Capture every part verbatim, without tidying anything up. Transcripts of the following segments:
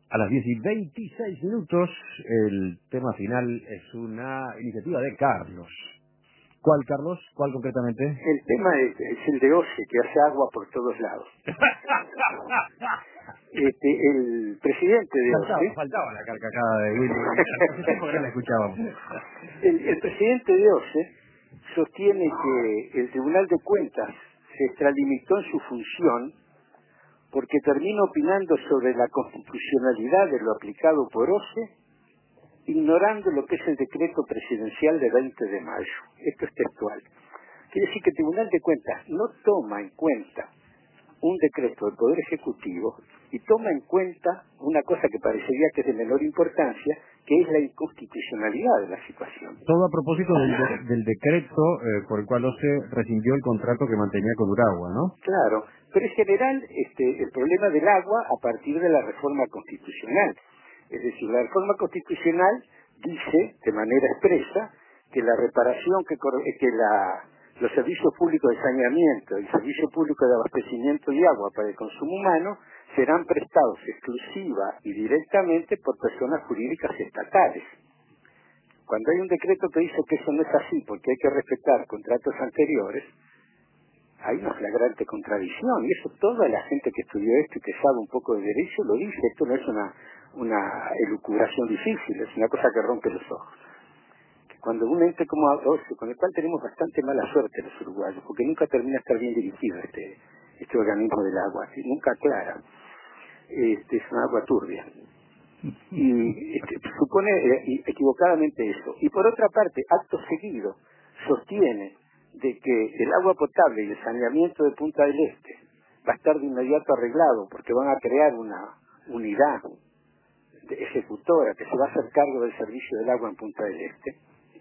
A las diez y veintiséis minutos, el tema final es una iniciativa de Carlos. ¿Cuál, Carlos? ¿Cuál concretamente? El tema es, es el de OCE, que hace agua por todos lados. Este, el presidente de faltaba, OCE... Faltaba la carcajada de Willy. Hace tiempo que no la escuchábamos. El, el presidente de OCE sostiene que el Tribunal de Cuentas se extralimitó en su función porque termina opinando sobre la constitucionalidad de lo aplicado por OCE, ignorando lo que es el decreto presidencial de veinte de mayo. Esto es textual. Quiere decir que el Tribunal de Cuentas no toma en cuenta un decreto del Poder Ejecutivo y toma en cuenta una cosa que parecería que es de menor importancia, que es la inconstitucionalidad de la situación. Todo a propósito del, de, del decreto eh, por el cual OCE rescindió el contrato que mantenía con Uragua, ¿no? Claro, pero en general este, el problema del agua a partir de la reforma constitucional. Es decir, la reforma constitucional dice de manera expresa que la reparación, que, que la, los servicios públicos de saneamiento, el servicio público de abastecimiento de agua para el consumo humano serán prestados exclusiva y directamente por personas jurídicas estatales. Cuando hay un decreto que dice que eso no es así, porque hay que respetar contratos anteriores, hay una flagrante contradicción, y eso toda la gente que estudió esto y que sabe un poco de derecho lo dice. Esto no es una, una elucubración difícil, es una cosa que rompe los ojos. Que cuando un ente como OCE, con el cual tenemos bastante mala suerte los uruguayos, porque nunca termina de estar bien dirigido este, este organismo del agua, ¿sí? Nunca aclara, este, es una agua turbia. Y este, supone eh, equivocadamente eso. Y por otra parte, acto seguido, sostiene de que el agua potable y el saneamiento de Punta del Este va a estar de inmediato arreglado porque van a crear una unidad de ejecutora que se va a hacer cargo del servicio del agua en Punta del Este.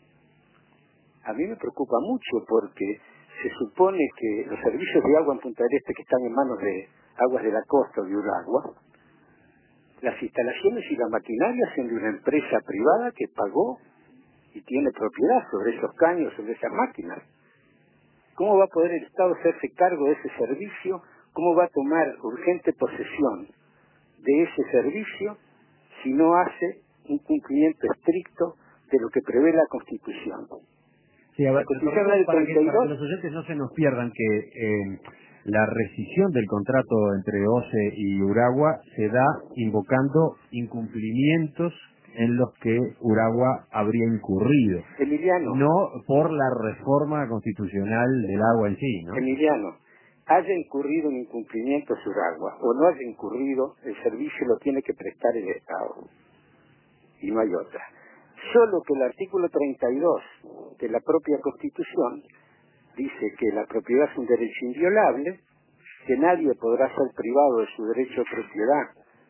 A mí me preocupa mucho porque se supone que los servicios de agua en Punta del Este, que están en manos de Aguas de la Costa o de Uragua, las instalaciones y la maquinaria son de una empresa privada que pagó y tiene propiedad sobre esos caños, sobre esas máquinas. ¿Cómo va a poder el Estado hacerse cargo de ese servicio? ¿Cómo va a tomar urgente posesión de ese servicio si no hace un cumplimiento estricto de lo que prevé la Constitución? Sí, a ver, La Constitución habla del para, que, treinta y para que dos. los oyentes no se nos pierdan que eh, la rescisión del contrato entre OCE y Uragua se da invocando incumplimientos en los que Uragua habría incurrido. Emiliano. No por la reforma constitucional del agua en sí, ¿no? Emiliano, haya incurrido en incumplimiento Uragua o no haya incurrido, el servicio lo tiene que prestar el Estado. Y no hay otra. Solo que el artículo treinta y dos de la propia Constitución dice que la propiedad es un derecho inviolable, que nadie podrá ser privado de su derecho de propiedad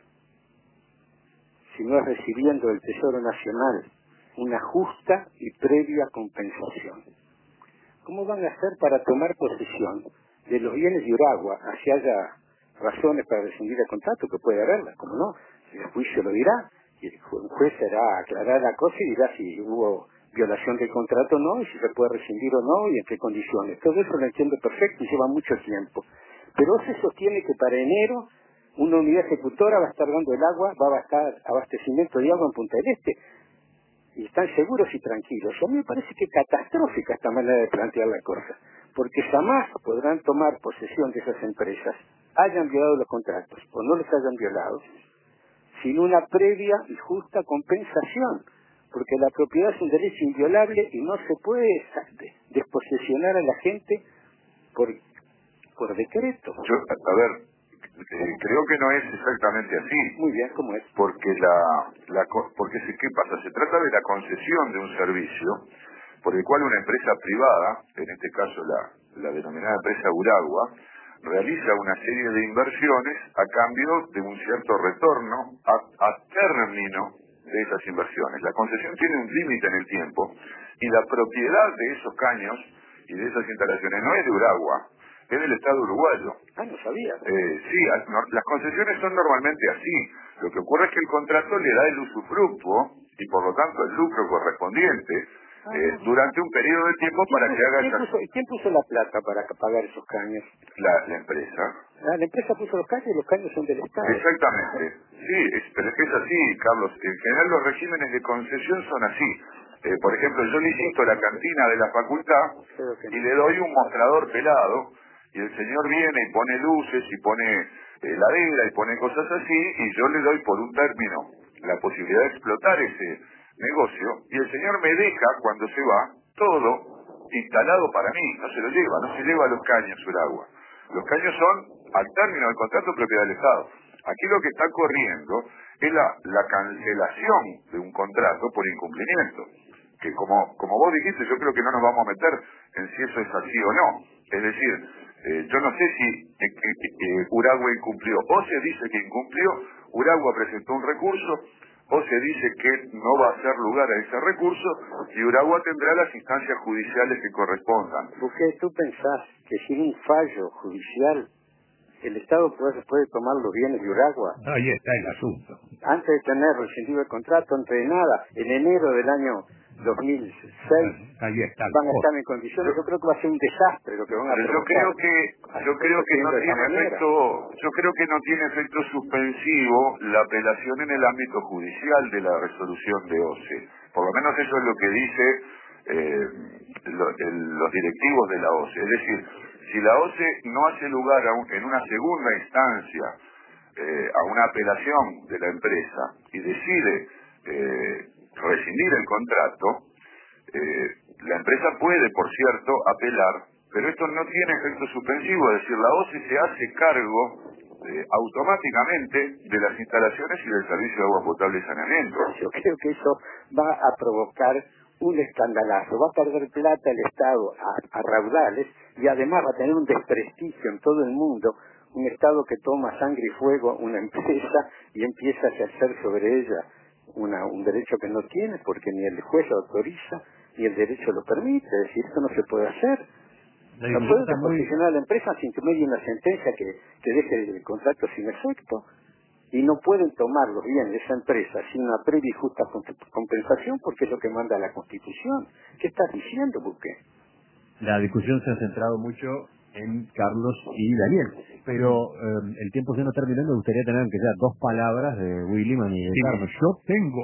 si no es recibiendo del Tesoro Nacional una justa y previa compensación. ¿Cómo van a hacer para tomar posesión de los bienes de Uragua, si haya razones para rescindir el contrato, que puede haberlas, como no? El juicio lo dirá, y el juez será aclarar la cosa y dirá si hubo violación del contrato o no, y si se puede rescindir o no, y en qué condiciones. Todo eso lo entiendo perfecto y lleva mucho tiempo. Pero se sostiene que para enero una unidad ejecutora va a estar dando el agua, va a estar abastecimiento de agua en Punta del Este, y están seguros y tranquilos. A mí me parece que es catastrófica esta manera de plantear la cosa, porque jamás podrán tomar posesión de esas empresas, hayan violado los contratos o no los hayan violado, sin una previa y justa compensación, porque la propiedad es un derecho inviolable y no se puede desposesionar a la gente por, por decreto. Yo, a ver, eh, creo que no es exactamente así. Muy bien, ¿cómo es? Porque la, la porque se, ¿qué pasa? Se trata de la concesión de un servicio por el cual una empresa privada, en este caso la, la denominada empresa Uragua, realiza una serie de inversiones a cambio de un cierto retorno a, a término de esas inversiones. La concesión tiene un límite en el tiempo y la propiedad de esos caños y de esas instalaciones no es de Uragua, es del Estado uruguayo. Ah, no sabía. Eh, sí, no, las concesiones son normalmente así. Lo que ocurre es que el contrato le da el usufructuo y por lo tanto el lucro correspondiente ah, eh, durante un periodo de tiempo para puso, que haga ¿quién esa... puso, ¿Quién puso la plata para pagar esos caños? La, la empresa. Ah, la empresa puso los caños y los caños son del Estado. Exactamente. Sí, es, pero es que es así, Carlos. En general los regímenes de concesión son así. Eh, por ejemplo, yo licito la cantina de la facultad y le doy un mostrador pelado y el señor viene y pone luces y pone heladera y pone cosas así y yo le doy por un término la posibilidad de explotar ese negocio y el señor me deja cuando se va todo instalado para mí, no se lo lleva, no se lleva los caños o el agua. Los caños son al término del contrato propiedad del Estado. Aquí lo que está corriendo es la, la cancelación de un contrato por incumplimiento, que como, como vos dijiste, yo creo que no nos vamos a meter en si eso es así o no. Es decir, eh, yo no sé si eh, eh, eh, Uragua incumplió, o se dice que incumplió, Uragua presentó un recurso, o se dice que no va a hacer lugar a ese recurso, y Uragua tendrá las instancias judiciales que correspondan. Porque tú pensás que sin un fallo judicial el Estado puede, puede tomar los bienes de Uragua. Ahí está el asunto. Antes de tener rescindido el contrato, antes de nada, en enero del año dos mil seis, ahí está van a estar en condiciones. Yo creo que va a ser un desastre lo que van a Pero yo creo que yo creo que no tiene efecto, yo creo que no tiene efecto suspensivo la apelación en el ámbito judicial de la resolución de O C E. Por lo menos eso es lo que dice eh, lo, el, los directivos de la O C E. Es decir, si la O C E no hace lugar a un, en una segunda instancia eh, a una apelación de la empresa y decide eh, rescindir el contrato, eh, la empresa puede, por cierto, apelar, pero esto no tiene efecto suspensivo, es decir, la O C E se hace cargo eh, automáticamente de las instalaciones y del servicio de agua potable y saneamiento. Yo creo que eso va a provocar un escandalazo, va a perder plata el Estado a, a raudales y además va a tener un desprestigio en todo el mundo, un Estado que toma sangre y fuego una empresa y empieza a ejercer sobre ella una, un derecho que no tiene porque ni el juez lo autoriza ni el derecho lo permite, es decir, esto no se puede hacer. No puede desposicionar a la empresa sin que medie una sentencia que, que deje el contrato sin efecto. Y no pueden tomar los bienes de esa empresa sin una previa y justa compensación porque es lo que manda la Constitución. ¿Qué estás diciendo, Buque? La discusión se ha centrado mucho en Carlos y Daniel, pero eh, el tiempo se nos terminó. Me gustaría tener que ya dos palabras de Williman y de Sí, Carlos. yo tengo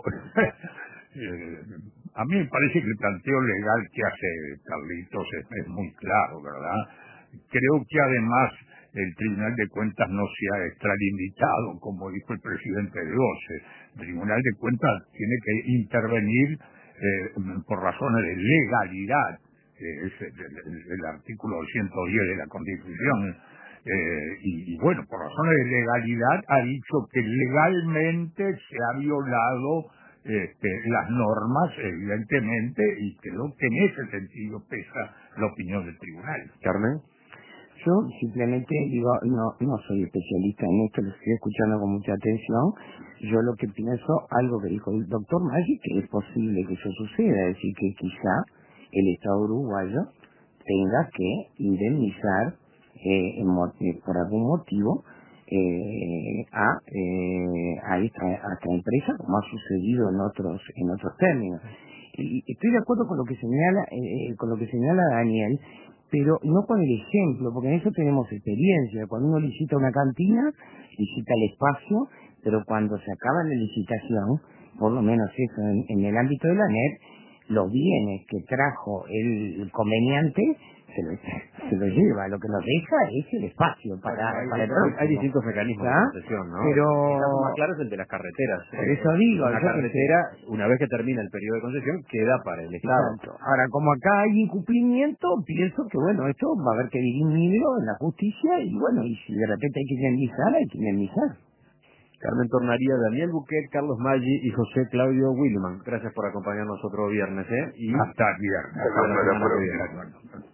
eh, a mí me parece que el planteo legal que hace Carlitos es, es muy claro, ¿verdad? Creo que además el Tribunal de Cuentas no se ha extralimitado, como dijo el presidente de O C E. El Tribunal de Cuentas tiene que intervenir eh, por razones de legalidad, que es el, el, el artículo ciento diez de la Constitución. Eh, y, y bueno, por razones de legalidad ha dicho que legalmente se ha violado este, las normas, evidentemente, y creo que en ese sentido pesa la opinión del tribunal. Carmen. Yo simplemente digo, no, no soy especialista en esto, lo estoy escuchando con mucha atención. Yo lo que pienso, algo que dijo el doctor Maggi, que es posible que eso suceda, es decir, que quizá el Estado uruguayo tenga que indemnizar eh, en, eh, por algún motivo eh, a, eh, a, esta, a esta empresa, como ha sucedido en otros en otros términos. Y estoy de acuerdo con lo que señala eh, con lo que señala Daniel, pero no con el ejemplo, porque en eso tenemos experiencia. Cuando uno licita una cantina, licita el espacio, pero cuando se acaba la licitación, por lo menos eso en, en el ámbito de la N E P, los bienes que trajo el, el conveniente se lo, se lo lleva, lo que nos deja es el espacio para, bueno, hay, para el hay, próximo. hay distintos mecanismos ¿Ah? de concesión, ¿no? Pero el caso más claro es el de las carreteras. Por eso digo, una carretera, una vez que termina el periodo de concesión, queda para el Estado. Exacto. Ahora, como acá hay incumplimiento, pienso que bueno, esto va a haber que dirimirlo en la justicia y bueno, y si de repente hay que indemnizar, hay que indemnizar. Carmen Tornaría, Daniel Buquet, Carlos Maggi y José Claudio Williman. Gracias por acompañarnos otro viernes, ¿eh? Y hasta el viernes. hasta la semana que viene.